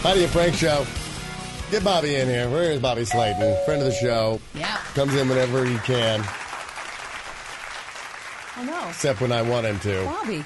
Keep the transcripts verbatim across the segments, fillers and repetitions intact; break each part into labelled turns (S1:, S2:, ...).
S1: Heidi and Frank show. Get Bobby in here. Where is Bobby Slayton? Friend of the show.
S2: Yeah.
S1: Comes in whenever he can.
S2: I know.
S1: Except when I want him to.
S2: Bobby.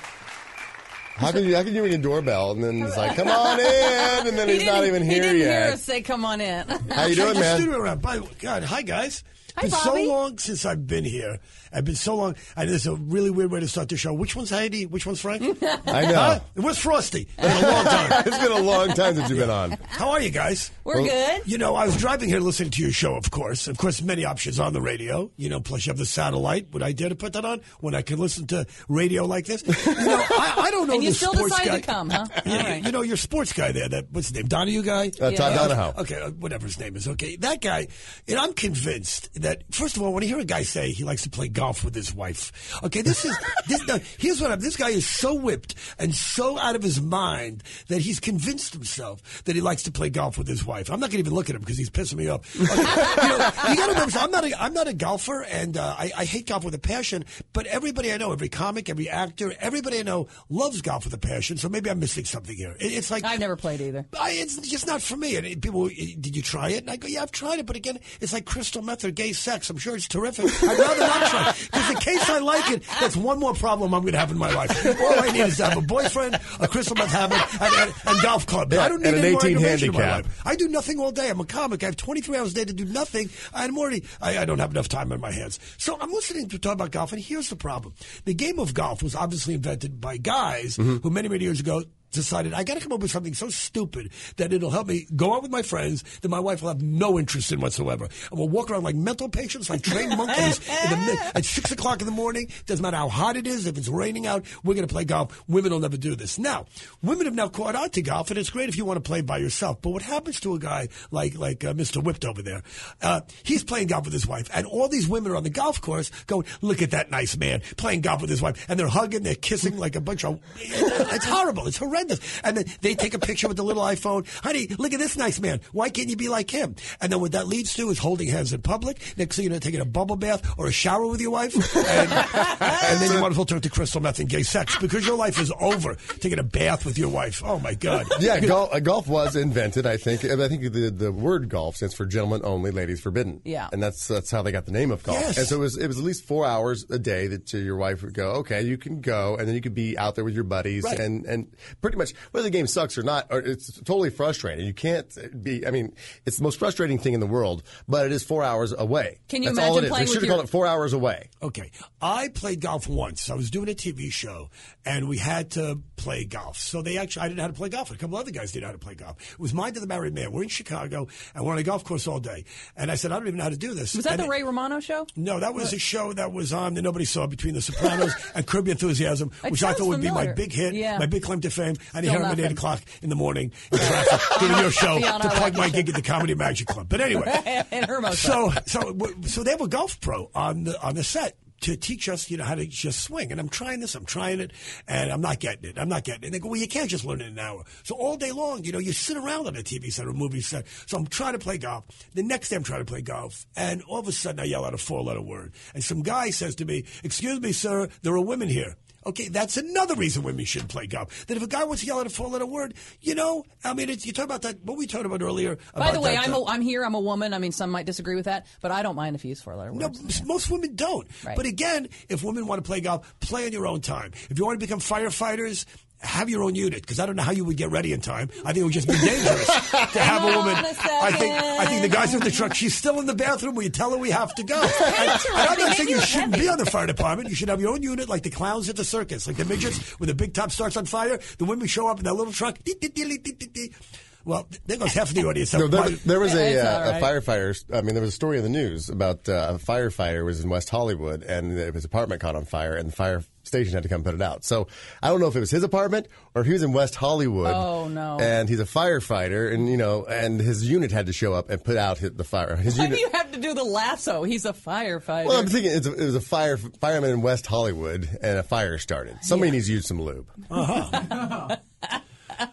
S1: How can you how can you ring a doorbell and then it's like, come on in, and then
S2: He
S1: he's not even here
S2: he didn't
S1: yet.
S2: hear us say, come on in.
S1: How you doing, man?
S3: Studio around. By God, hi guys.
S2: Hi,
S3: been
S2: Bobby.
S3: so long since I've been here. I've been so long. And this is a really weird way to start the show. Which one's Heidi? Which one's Frank?
S1: I know.
S3: Huh? Where's Frosty? It's been a long time.
S1: It's been a long time since you've been on.
S3: How are you guys?
S2: We're
S1: Well,
S2: good.
S3: You know, I was driving here listening to your show, of course. Of course, many options on the radio. You know, plus you have the satellite. Would I dare to put that on when I can listen to radio like this? You know, I, I don't know
S2: And you
S3: the
S2: still
S3: sports
S2: decided
S3: guy.
S2: to come, huh?
S3: You,
S2: All right.
S3: you know, your sports guy there. That what's his name? Donahue guy.
S1: Uh, Todd
S2: Yeah.
S1: Donahoe.
S3: Okay, uh, whatever his name is. Okay, that guy. And I'm convinced that first of all, when I hear a guy say he likes to play golf with his wife, okay, this is this. No, here's what I'm. This guy is so whipped and so out of his mind that he's convinced himself that he likes to play golf with his wife. I'm not going to even look at him because he's pissing me off. Okay, you know, you got to remember, I'm not a I'm not a golfer, and uh, I, I hate golf with a passion. But everybody I know, every comic, every actor, everybody I know loves golf with a passion. So maybe I'm missing something here. It, it's like
S2: I've never played either.
S3: I, it's just not for me. And it- people, did you try it? And I go, yeah, I've tried it. But again, it's like crystal meth or gay sex. I'm sure it's terrific. I'd rather not try it. Because in case I like it, that's one more problem I'm going to have in my life. All I need is to have a boyfriend, a crystal meth habit, and, and, and golf club. I don't need
S1: And an
S3: any more
S1: eighteen
S3: aggravation in my
S1: handicap.
S3: life. I do nothing all day. I'm a comic. I have twenty-three hours a day to do nothing. I'm already, I, I don't have enough time on my hands. So I'm listening to talk about golf, and here's the problem. The game of golf was obviously invented by guys who many, many years ago decided I got to come up with something so stupid that it'll help me go out with my friends that my wife will have no interest in whatsoever. And we'll walk around like mental patients, like trained monkeys in the mid- at six o'clock in the morning. Doesn't matter how hot it is. If it's raining out, we're going to play golf. Women will never do this. Now, women have now caught on to golf, and it's great if you want to play by yourself. But what happens to a guy like like uh, Mister Whipped over there? Uh, he's playing golf with his wife, and all these women are on the golf course going, look at that nice man playing golf with his wife. And they're hugging, they're kissing like a bunch of... It's horrible. It's horrendous. And then they take a picture with the little iPhone. Honey, look at this nice man. Why can't you be like him? And then what that leads to is holding hands in public. Next thing you know, taking a bubble bath or a shower with your wife. And, and then you might as well turn to crystal meth and gay sex because your life is over taking a bath with your wife. Oh, my God.
S1: Yeah, golf, uh, golf was invented, I think. I think the, the word golf stands for gentlemen only, ladies forbidden.
S2: Yeah.
S1: And that's that's how they got the name of golf.
S3: Yes.
S1: And so it was, it was at least four hours a day that uh, your wife would go, okay, you can go, and then you could be out there with your buddies.
S3: Right.
S1: And, and pretty much, whether the game sucks or not, or it's totally frustrating. You can't be, I mean, it's the most frustrating thing in the world, but it is four hours away.
S2: Can you
S1: that's
S2: imagine
S1: all it is.
S2: playing
S1: They
S2: with
S1: should have
S2: your-
S1: called it four hours away.
S3: Okay. I played golf once. I was doing a T V show, and we had to play golf. So they actually, I didn't know how to play golf. A couple other guys didn't know how to play golf. It was Mind of the Married Man. We're in Chicago, and we're on a golf course all day. And I said, I don't even know how to do this.
S2: Was that
S3: And
S2: the
S3: they-
S2: Ray Romano show?
S3: No, that was a show that was on that nobody saw between The Sopranos and Curb Your Enthusiasm,
S2: It
S3: which I
S2: sounds
S3: thought would be my
S2: familiar.
S3: big hit,
S2: Yeah.
S3: my big claim to fame. And
S2: Still
S3: here I'm at
S2: nothing.
S3: eight o'clock in the morning in traffic doing your show
S2: Be on
S3: to
S2: our
S3: plug my
S2: wacky
S3: gig at the Comedy Magic Club. But anyway.
S2: And Hermosa.
S3: So, so, so they have a golf pro on the on the set to teach us, you know, how to just swing. And I'm trying this, I'm trying it, and I'm not getting it. I'm not getting it. And they go, well, you can't just learn it in an hour. So all day long, you know, you sit around on a T V set or a movie set. So I'm trying to play golf. The next day I'm trying to play golf, and all of a sudden I yell out a four-letter word. And some guy says to me, excuse me, sir, there are women here. Okay, that's another reason women shouldn't play golf. That if a guy wants to yell out a four-letter word, you know, I mean, it's, you talk about that, what we talked about earlier.
S2: By
S3: about
S2: the way,
S3: that,
S2: I'm,
S3: uh,
S2: a, I'm here. I'm a woman. I mean, some might disagree with that, but I don't mind if you use four-letter
S3: No,
S2: words.
S3: most women don't.
S2: Right.
S3: But again, if women want to play golf, play on your own time. If you want to become firefighters, have your own unit, because I don't know how you would get ready in time. I think it would just be dangerous to have a
S2: Hang
S3: woman.
S2: on a
S3: I think I think the guys in the truck. She's still in the bathroom. Will you tell her we have to go? And, and I'm not saying you shouldn't be on the fire department. You should have your own unit, like the clowns at the circus, like the midgets, when the big top starts on fire. The women show up in that little truck. Well, there goes half of the audience.
S1: No, there, there was a,
S2: It's
S1: uh,
S2: all
S1: a
S2: right.
S1: firefighter. I mean, there was a story in the news about uh, a firefighter was in West Hollywood, and his apartment caught on fire, and the fire station had to come put it out. So I don't know if it was his apartment or if he was in West Hollywood.
S2: Oh, no.
S1: And he's a firefighter, and you know, and his unit had to show up and put out his, the fire. His
S2: Why
S1: unit.
S2: do you have to do the lasso? He's a firefighter.
S1: Well, I'm thinking it's a, it was a fire fireman in West Hollywood, and a fire started. Somebody needs to use some lube.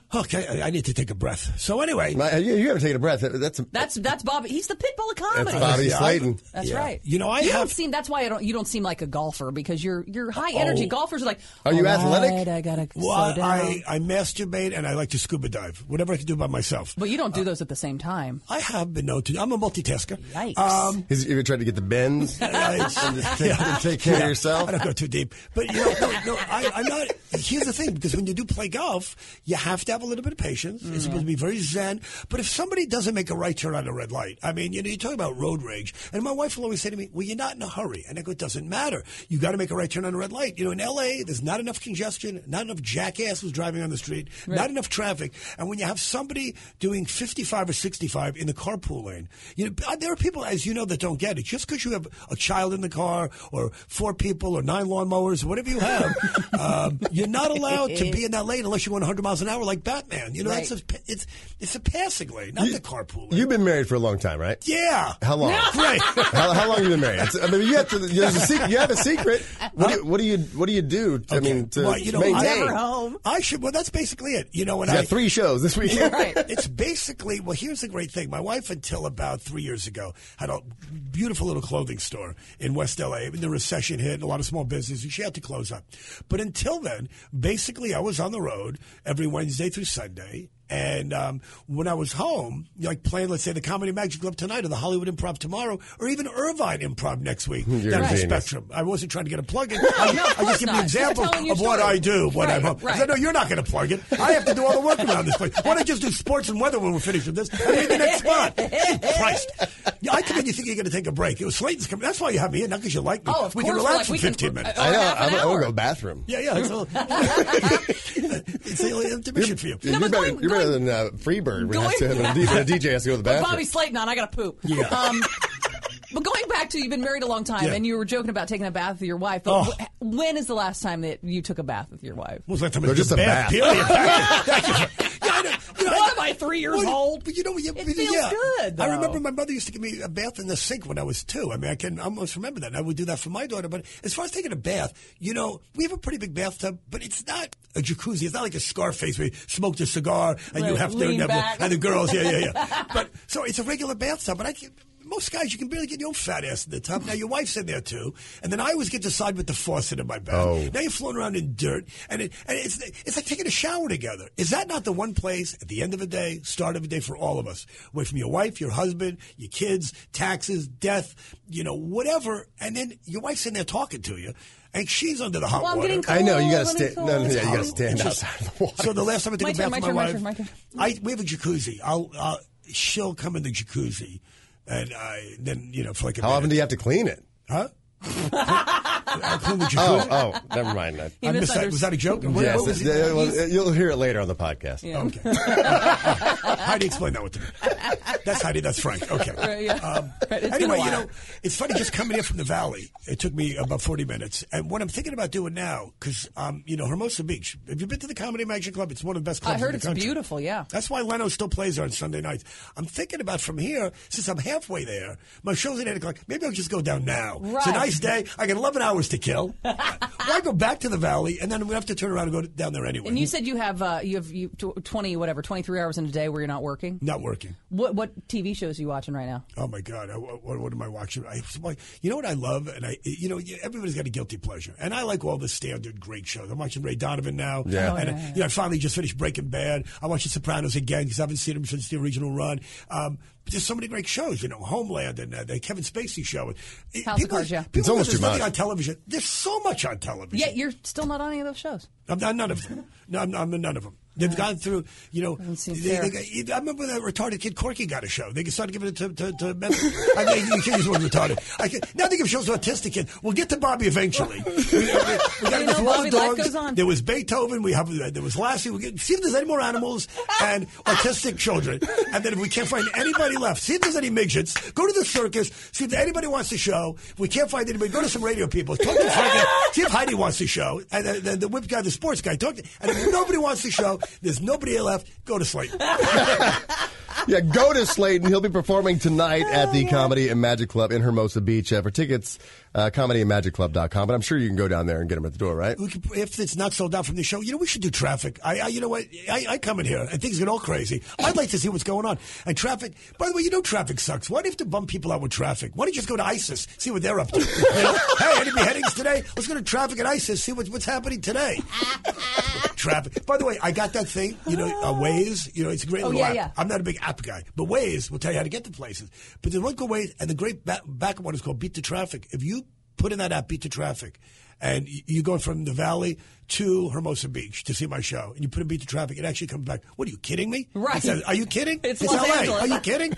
S3: Okay, I, I need to take a breath. So anyway,
S1: My, you, you haven't taken a breath. That's a,
S2: That's that's Bobby. He's the pit bull of comedy.
S1: that's Bobby
S3: Yeah, I-
S1: Slayton.
S2: That's
S3: Yeah.
S2: right.
S3: You know, I
S2: you
S3: have-
S2: don't seem. That's why I don't. You don't seem like a golfer because you're you're high energy.
S3: Oh.
S2: Golfers are like.
S1: Are you
S2: "All
S1: athletic?"
S2: right, I gotta
S3: well,
S2: slow down.
S3: I, I masturbate and I like to scuba dive. Whatever I can do by myself.
S2: but you don't do those at the same time.
S3: I have been known to. I'm a multitasker.
S2: Yikes.
S3: Um,
S1: He's even tried to get the bends and
S3: I-
S1: just take, and take care of yourself.
S3: I don't go too deep, but you know, no, no, I, I'm not. Here's the thing: because when you do play golf, you have to have a little bit of patience. It's supposed to be very zen. But if somebody doesn't make a right turn on a red light, I mean, you know, you talk about road rage, and my wife will always say to me, "Well, you're not in a hurry," and I go, "It doesn't matter. You got to make a right turn on a red light." You know, in L A, there's not enough congestion, not enough jackasses driving on the street, not enough traffic, and when you have somebody doing fifty-five or sixty-five in the carpool lane, you know, there are people, as you know, that don't get it. Just because you have a child in the car, or four people, or nine lawnmowers, whatever you have, um, you're not allowed to be in that lane unless you're going one hundred miles an hour like Batman. You know,
S2: Right.
S3: that's a, it's it's a passing lane, not the carpool lane.
S1: You've been married for a long time, right?
S3: yeah.
S1: How long?
S3: Great.
S1: how, how long have you been married? It's, I mean, you have to. There's a secret. You have a secret. What do you, what do you What do you do? I mean, to
S3: Well, you know,
S1: maintain.
S3: I,
S2: Never home.
S3: I should. Well, that's basically it. You know, when
S1: You
S3: I
S1: got three shows this weekend.
S2: Right.
S3: It's basically, well, here's the great thing. My wife, until about three years ago, had a beautiful little clothing store in West L A. The recession hit, and a lot of small businesses. She had to close up. But until then, basically, I was on the road every Wednesday through Sunday. And um, when I was home, like playing, let's say, the Comedy Magic Club tonight or the Hollywood Improv tomorrow or even Irvine Improv next week.
S1: You're
S3: Down
S1: a
S3: the
S1: genius.
S3: spectrum. I wasn't trying to get a plug in. I,
S2: No, of
S3: I
S2: course
S3: just give you
S2: not.
S3: an example
S2: You're telling your
S3: of what
S2: story.
S3: I do when
S2: Right,
S3: I'm home.
S2: right.
S3: 'Cause I know you're not going to plug it. I have to do all the work around this place. Why don't I just do sports and weather when we're finished with this? And be the next spot. Jesus Christ. Yeah, I come in, you think you're going to take a break. It was Slayton's coming. That's why you have me in, not because you like me.
S2: Oh, of
S3: we
S2: course,
S3: can
S2: we're
S3: relax
S2: like,
S3: for
S2: we can-
S3: fifteen minutes.
S2: uh,
S1: I know.
S2: half an
S1: I'm, I'm
S2: hour.
S1: gonna go to the bathroom.
S3: yeah, yeah. It's, a, it's a little intermission for you.
S1: You're,
S2: No, but
S1: better,
S2: going-
S1: you're better
S2: going-
S1: than uh, Freebird. When,
S2: going-
S1: has to, when, a D, when a D J has to go to the
S2: But
S1: bathroom.
S2: Bobby Slayton on. I gotta poop.
S3: Yeah.
S2: Um, but going back to you've been married a long time,
S3: Yeah.
S2: and you were joking about taking a bath with your wife. But
S3: Oh.
S2: wh- when is the last time that you took a bath with your wife?
S3: Well, it's like
S1: No, just a bath.
S3: Period. Thank you. Thank you. Yeah, I know. You know,
S2: What
S3: I-
S2: am I, three years
S3: Well,
S2: old?
S3: But you know, you,
S2: It
S3: you-
S2: feels
S3: yeah.
S2: good, though.
S3: I remember my mother used to give me a bath in the sink when I was two. I mean, I can almost remember that. And I would do that for my daughter. But as far as taking a bath, you know, we have a pretty big bathtub, but it's not a jacuzzi. It's not like a Scarface where you smoked a cigar and you
S2: Right,
S3: have to
S2: lean
S3: and,
S2: back.
S3: and the girls, yeah, yeah, yeah. But so it's a regular bathtub, but I can. Most guys, you can barely get your own fat ass in the tub. Now, your wife's in there, too. And then I always get to side with the faucet in my bath.
S1: Oh.
S3: Now you're floating around in dirt. And, it, and it's, it's like taking a shower together. Is that not the one place at the end of the day, start of the day for all of us? Away from your wife, your husband, your kids, taxes, death, you know, whatever. And then your wife's in there talking to you. And she's under the hot
S2: Well, I'm
S3: water.
S2: getting cold.
S1: I know you got to
S2: Let me
S1: stand.
S2: cool.
S1: No, no,
S2: It's
S1: yeah, you got to
S3: hot.
S1: stand
S3: It's just-
S1: outside the water.
S3: So the last time I took
S2: My
S3: a
S2: turn,
S3: bath
S2: my
S3: with my
S2: turn, my
S3: wife,
S2: turn, my
S3: I, we have a jacuzzi. I'll, uh, she'll come in the jacuzzi. And I, then, you know, for like a
S1: How
S3: minute.
S1: often do you have to clean it?
S3: Huh? I clean the
S1: Oh,
S3: jacuzzi.
S1: oh, never mind that.
S2: He
S3: I missed that.
S2: misunderstood.
S3: Was that a joke? What-
S1: Yes,
S3: what was
S1: it's-
S3: it?
S1: uh, well, you'll hear it later on the podcast.
S2: Yeah.
S3: Okay. Heidi, explain that one to me. That's Heidi. That's Frank. Okay.
S2: Right, yeah.
S3: Um,
S2: Right, it's been a
S3: anyway, you
S2: while.
S3: know, it's funny just coming in from the valley. It took me about forty minutes. And what I'm thinking about doing now, because, um, you know, Hermosa Beach, have you been to the Comedy Magic Club? It's one of the best clubs
S2: I heard
S3: in the
S2: it's
S3: country.
S2: beautiful. Yeah.
S3: That's why Leno still plays there on Sunday nights. I'm thinking about from here, since I'm halfway there, my show's at eight o'clock, maybe I'll just go down now. It's a
S2: Right.
S3: nice day. I got eleven hours to kill. Why go back to the valley, and then we have to turn around and go down there anyway.
S2: And you said you have uh, you have you tw- twenty whatever twenty three hours in a day where you're not working.
S3: Not working.
S2: What what T V shows are you watching right now?
S3: Oh my God! I, what, what am I watching? I, you know what I love, and I, you know, everybody's got a guilty pleasure, and I like all the standard great shows. I'm watching Ray Donovan now,
S1: Yeah. Oh,
S3: and
S2: yeah, yeah.
S3: you know, I finally just finished Breaking Bad. I watched The Sopranos again because I haven't seen them since the original run. Um, but there's so many great shows, you know, Homeland and uh, the Kevin Spacey show. It-
S2: House of
S3: people,
S2: Cards, yeah.
S3: people
S1: It's almost
S3: there's
S1: too
S3: nothing
S1: much.
S3: on television. There's so much on television.
S2: Yet you're still not on any of those shows.
S3: I'm not none of them. No, I'm, I'm none of them. They've gone through, you know.
S2: Doesn't seem
S3: They,
S2: fair.
S3: they got, I remember that retarded kid Corky got a show. They started giving it to to, to men. I mean, you can't use the word retarded. I can, now they give shows to autistic kids. We'll get to Bobby eventually. we, we, we got
S2: You
S3: this
S2: know,
S3: Roll
S2: Bobby,
S3: of
S2: life
S3: Dogs.
S2: goes on.
S3: There was Beethoven. We have there was Lassie. We get, see if there's any more animals and autistic children. And then if we can't find anybody left, see if there's any midgets. Go to the circus. See if anybody wants to show. If we can't find anybody, go to some radio people. Talk to Frank. See if Heidi wants to show. And then the, the whip guy, the sports guy, talk to. And if nobody wants to show, there's nobody left. Go to sleep.
S1: Yeah, go to Slayton. He'll be performing tonight at the Comedy and Magic Club in Hermosa Beach. Uh, for tickets, uh, comedy and magic club dot com. But I'm sure you can go down there and get them at the door, right?
S3: We could, if it's not sold out from the show, you know, we should do traffic. I, I you know what? I, I come in here and things get all crazy. I'd like to see what's going on. And traffic, by the way, you know traffic sucks. Why do you have to bump people out with traffic? Why don't you just go to ISIS, see what they're up to? You know? Hey, any beheadings today? Let's go to traffic at ISIS, see what's, what's happening today. Traffic. By the way, I got that thing, you know, uh, Waze. You know, it's a great
S2: oh,
S3: little
S2: yeah,
S3: app.
S2: Yeah.
S3: I'm not a big app guy, but Waze will tell you how to get to places. But there's one good Waze, and the great back, backup one is called Beat the Traffic. If you put in that app, Beat the Traffic, and you're going from the Valley to Hermosa Beach to see my show, and you put in Beat the Traffic, it actually comes back. What, are you kidding me?
S2: Right.
S3: It says, are you kidding?
S2: It's,
S3: it's
S2: Los
S3: L A.
S2: Angeles.
S3: Are you kidding?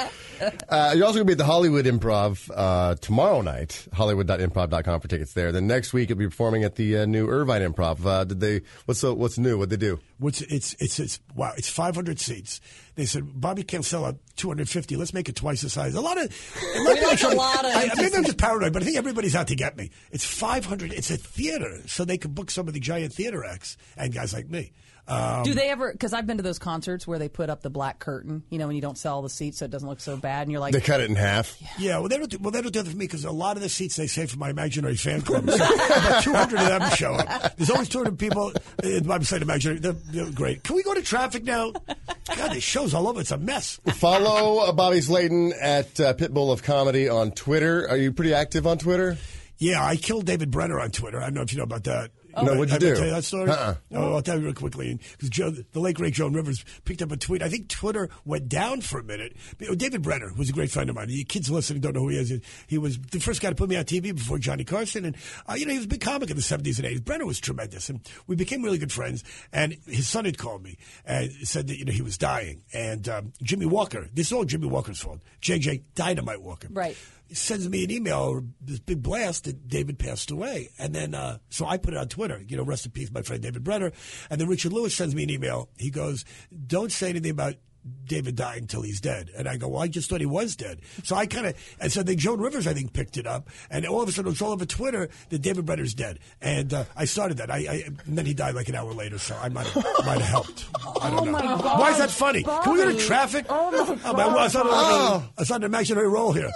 S1: Uh, you're also going to be at the Hollywood Improv uh, tomorrow night, hollywood dot improv dot com for tickets there. Then next week you'll be performing at the uh, new Irvine Improv. Uh, did they? What's so, what's new? What'd they do?
S3: What's it's it's it's wow! It's five hundred seats. They said Bobby can't sell out two hundred fifty. Let's make it twice the size. A lot of it might be
S2: That's
S3: like
S2: a lot of
S3: I, maybe I'm just paranoid, but I think everybody's out to get me. It's five hundred. It's a theater, so they can book some of the giant theater acts and guys like me. Um,
S2: Do they ever? Because I've been to those concerts where they put up the black curtain, you know, when you don't sell the seats, so it doesn't look so bad, and you're like,
S1: They cut it in half.
S3: Yeah, well, they don't do, well, they don't do that for me because a lot of the seats they save for my imaginary fan club. So about two hundred of them show up. There's always two hundred people in my side imaginary. They're, they're great. Can we go to traffic now? God, this show's all over. It's a mess.
S1: Follow uh, Bobby Slayton at uh, Pitbull of Comedy on Twitter. Are you pretty active on Twitter?
S3: Yeah, I killed David Brenner on Twitter. I don't know if you know about that.
S1: Oh. No, what'd you
S3: I,
S1: do?
S3: I tell you that story?
S1: Uh-uh.
S3: Oh, I'll tell you real quickly. Because the late, great Joan Rivers picked up a tweet. I think Twitter went down for a minute. David Brenner was a great friend of mine. The kids listening don't know who he is. He was the first guy to put me on T V before Johnny Carson. And, uh, you know, he was a big comic in the seventies and eighties. Brenner was tremendous. And we became really good friends. And his son had called me and said that, you know, he was dying. And um, Jimmy Walker, this is all Jimmy Walker's fault. J J Dynamite Walker.
S2: right.
S3: He sends me an email, this big blast that David passed away. And then, uh, so I put it on Twitter, you know, rest in peace, my friend David Brenner. And then Richard Lewis sends me an email. He goes, don't say anything about David dying until he's dead. And I go, well, I just thought he was dead. So I kind of, and so then Joan Rivers, I think, picked it up. And all of a sudden, it was all over Twitter that David Brenner's dead. And uh, I started that. I, I and then he died like an hour later, so I might have, might have helped. I don't
S2: Oh,
S3: know.
S2: my God.
S3: Why is that funny? Can we go to traffic?
S2: Oh, my God.
S3: Oh, my, well, it's not, oh. it's not an imaginary role here.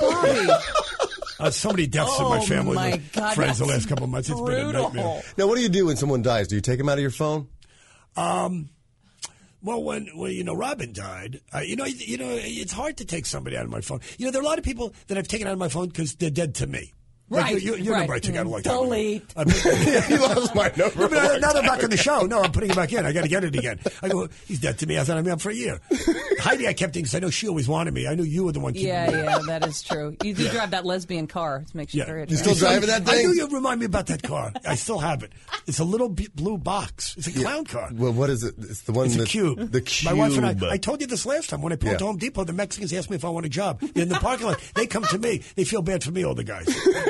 S3: Uh, so many deaths in my
S2: Oh,
S3: family,
S2: my
S3: and
S2: God,
S3: friends the
S2: that's
S3: last couple of months. It's been a
S2: brutal.
S3: nightmare.
S1: Now, what do you do when someone dies? Do you take them out of your phone?
S3: Um, well, when, when you know Robin died, uh, you know, you know, it's hard to take somebody out of my phone. You know, there are a lot of people that I've taken out of my phone because they're dead to me. Like
S2: Right,
S3: you, you, your
S2: right.
S3: number I took out a long time ago.
S2: Delete.
S3: I mean,
S1: You lost my number.
S3: but now they're back on the show. No, I'm putting it back in. I got to get it again. I go, he's dead to me. I thought I've been for a year. Heidi, I kept thinking because I know she always wanted me. I knew you were the one keeping
S2: Yeah,
S3: me.
S2: yeah, that is true. You do drive that lesbian car. It makes you
S3: Yeah.
S2: very
S1: You still
S2: attractive.
S1: driving that
S3: I
S1: thing?
S3: knew you'd remind me about that car. I still have it. It's a little b- blue box. It's a clown car.
S1: Well, what is it? It's the one
S3: It's a
S1: that,
S3: cube.
S1: The cube.
S3: My wife and I. I told you this last time when I pulled
S1: Yeah.
S3: to Home Depot. The Mexicans asked me if I want a job in the parking lot. They come to me. They feel bad for me. All the guys.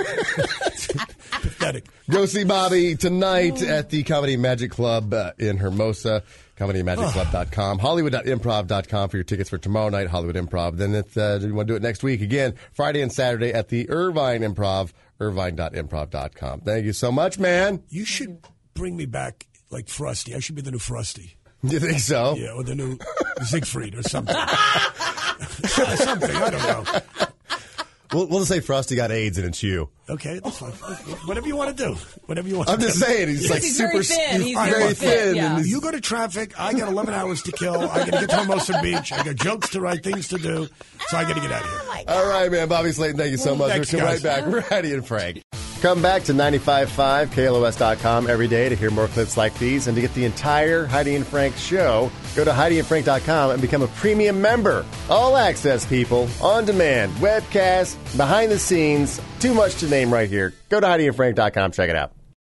S3: Pathetic.
S1: Go see Bobby tonight at the Comedy Magic Club uh, in Hermosa. comedy magic club dot com. hollywood dot improv dot com for your tickets for tomorrow night, Hollywood Improv. Then if uh, you want to do it next week, again, Friday and Saturday at the Irvine Improv, irvine dot improv dot com. Thank you so much, man.
S3: You should bring me back like Frosty. I should be the new Frosty.
S1: You think so?
S3: Yeah, or the new Siegfried or something. something. I don't know.
S1: We'll, we'll just say Frosty got AIDS and it's you.
S3: Okay, that's fine. Whatever you want to do. Whatever you want
S1: I'm
S3: to
S1: just
S3: do.
S1: saying, he's like
S2: He's
S1: super
S2: very thin. He's
S1: very
S2: very
S1: thin.
S2: thin, yeah.
S1: and he's-
S3: You go to traffic. I got eleven hours to kill. I got to get to Hermosa Beach. I got jokes to write, things to do. So I got to get out of here.
S1: All right, man. Bobby Slayton, thank you so much.
S3: Thanks,
S1: We'll come
S3: guys.
S1: right back. We're Heidi and Frank. Come back to ninety-five point five K L O S dot com every day to hear more clips like these. And to get the entire Heidi and Frank show, go to heidi and frank dot com and become a premium member. All access, people. On demand. Webcast. Behind the scenes. Too much to name right here. Go to heidi and frank dot com. Check it out.